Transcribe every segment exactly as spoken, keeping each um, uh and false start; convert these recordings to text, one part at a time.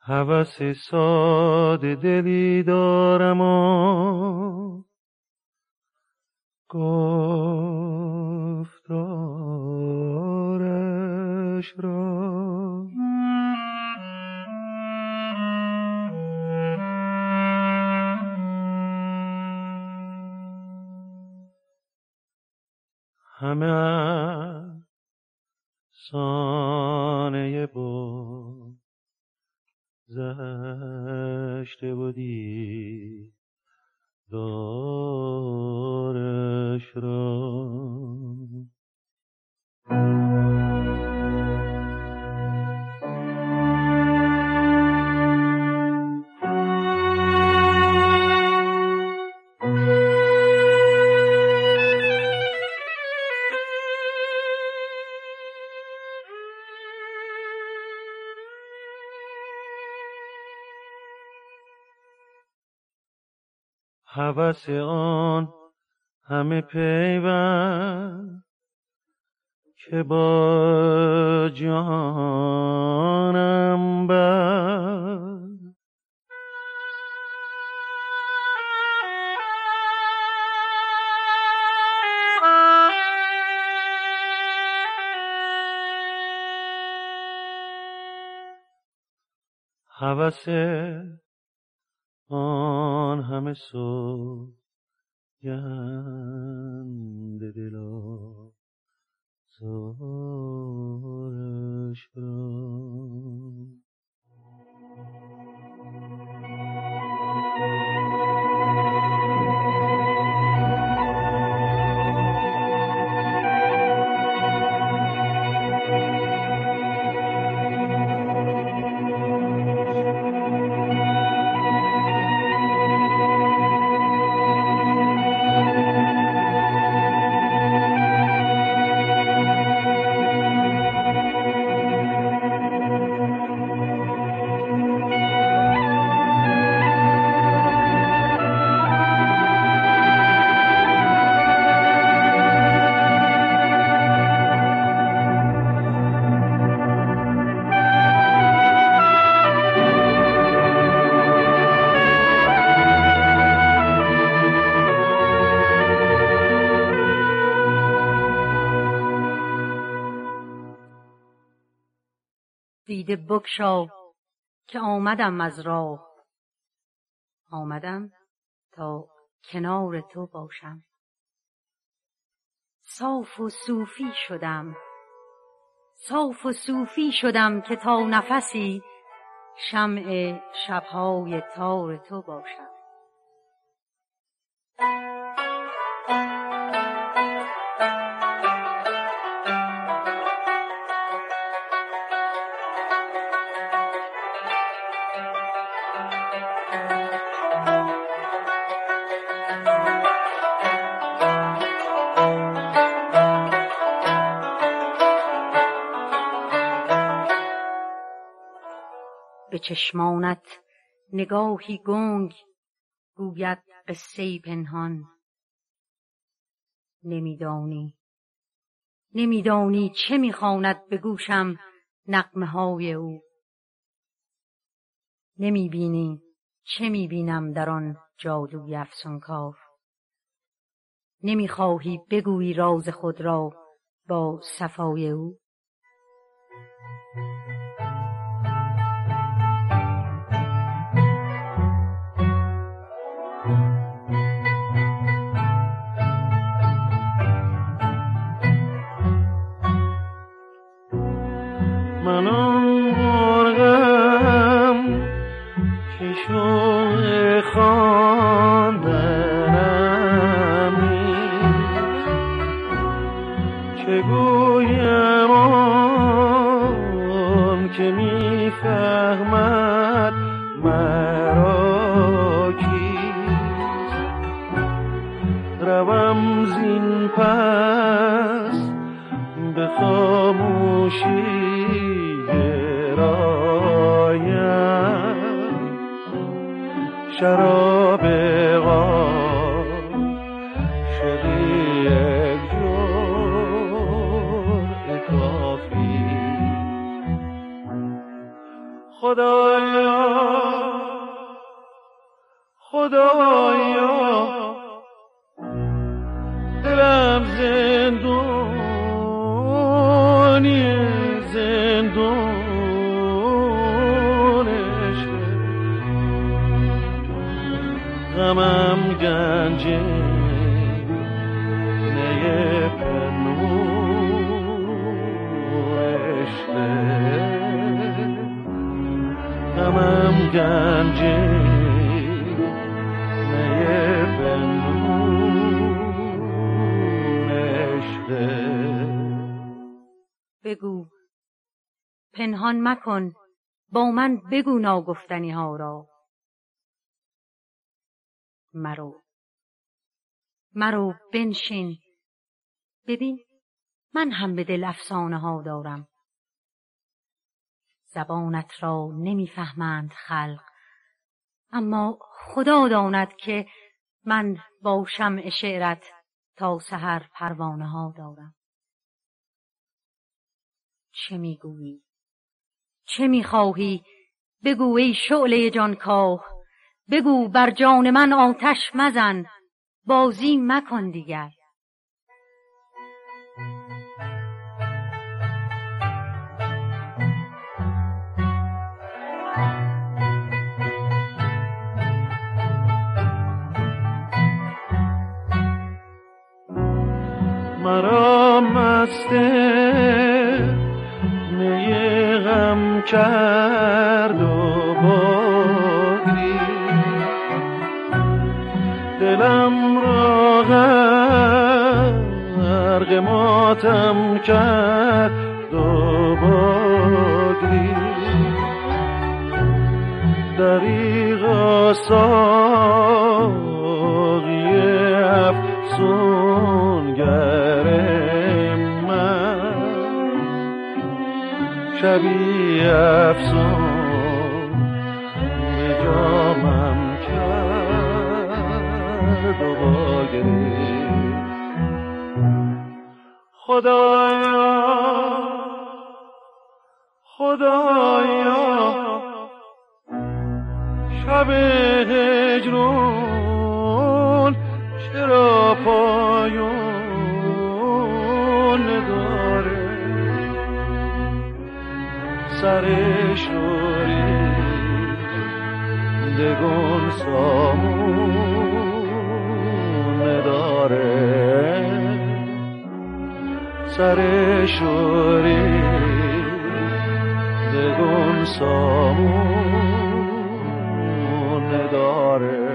هوس ساده دلی دارم و گفتارش را همه افسانه بود زشته بودی دارش را هوس آن همه پیوند که با جانم بر هوس آن همه سوگند دلا زارش را دیده بگشا که آمدم از راه، آمدم تا کنار تو باشم. صاف و صوفی شدم، صاف و صوفی شدم که تا نفسی شمع شبهای تار تو باشم. به چشمانت نگاهی گنگ گوید قصه‌ای پنهان. نمیدانی نمیدانی چه میخواند به گوشم نغمه های او. نمیبینی چه میبینم در آن جادوی افسونکار. نمیخواهی بگویی راز خود را با صفای او. من آن مرغم که شوق خواندنم نیست، چه گویم آن که میفهمد مرا کیست. روم زین پس به خاموشی شراب غار شده یک جرعه کافی. خدایا غمم گنج نی پنهون عشقه، غمم گنج نی پنهون عشقه. بگو پنهان مکن، با من بگو ناگفتنی ها را. مرو مرو بنشین، ببین من هم به دل افسانه ها دارم. زبانت را نمیفهمند خلق، اما خدا داند که من با شمع شعرت تا سحر پروانه ها دارم. چه میگویی؟ چه میخواهی؟ بگو ای شعله جانکاه، بگو بر جان من آتش مزن، بازی مکن دیگر. مرا مست می غم کرد و بادی، دلم را غرق ماتم کرد و بادی. دریغا ساقی افسونگر من، شبی افسون به جامم کرد و باگرفت. خدایا خدایا شب هجرون چرا پایون نداره؟ سر شوری دگون سامون نداره، سر شوری دگون سامون نداره.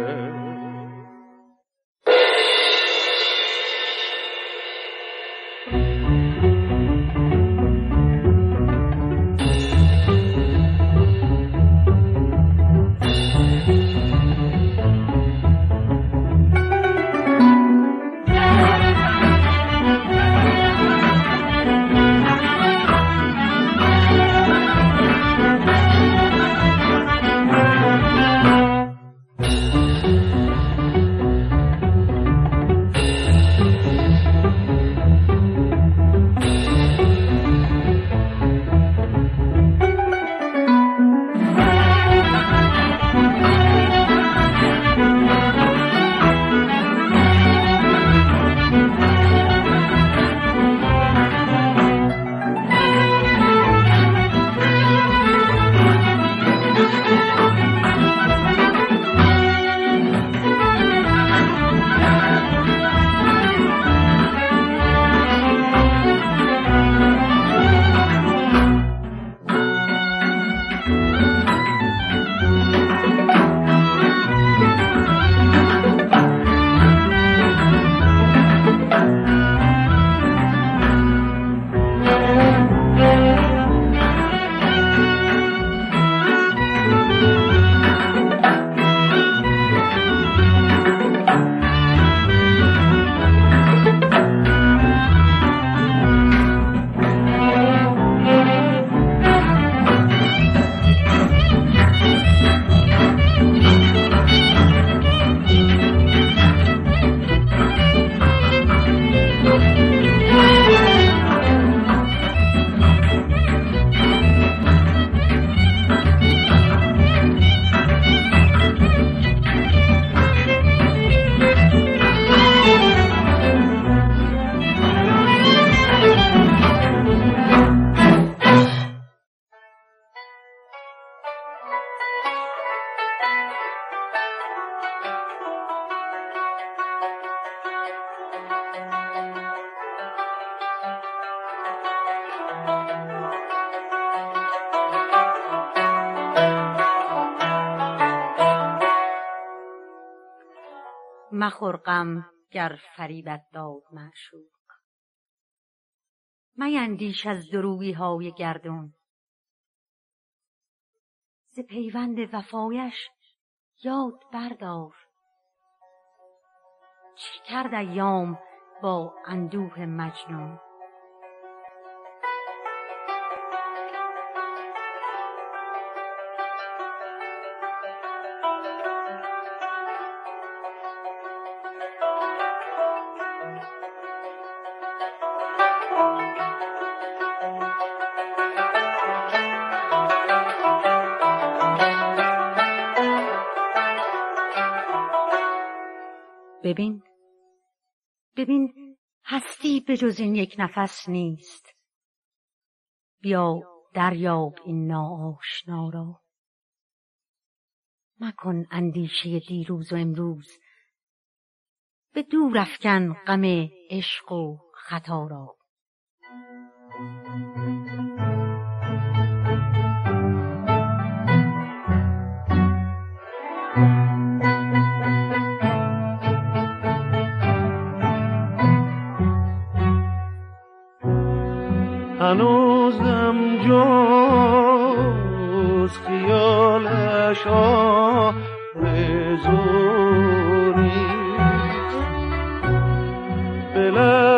مخور غم گر فریبت داد معشوق. میندیش از درویی های گردون، ز پیوند وفایش یاد بردار. چه کرد ایام با اندوه مجنون؟ ببین ببین هستی به جز این یک نفس نیست. بیا دریاب این ناآشنا را. مکن اندیشه دیروز و امروز، به دور افکن غم عشق و خطا را. هنوزم جز خیالش آرزو نیست، به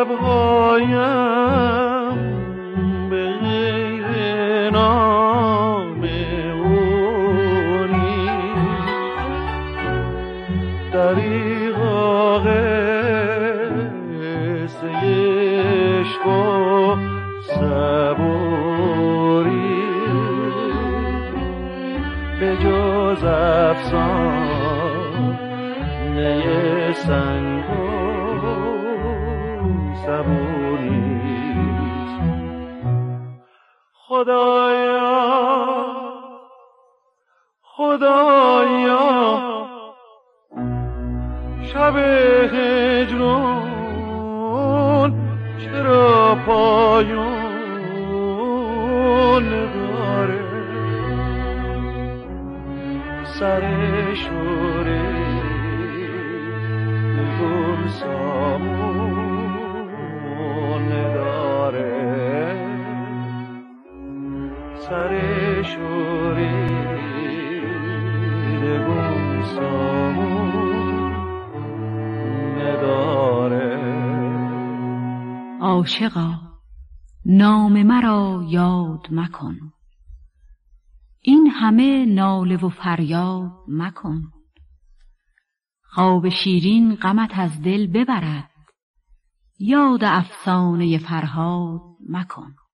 لبهایم به غیر نام او نیست. دریغا قصه عشق و صبوری به جز افسانه سنگ و صبوریست. خدایا خدایا شب هجران چرا پایان داره؟ سر شوره گل سامون داره. سر شوره گل سامون داره. عاشقا نام مرا یاد مکن، این همه ناله و فریاد مکن. خواب شیرین غمت از دل ببرد، یاد افسانه فرهاد مکن.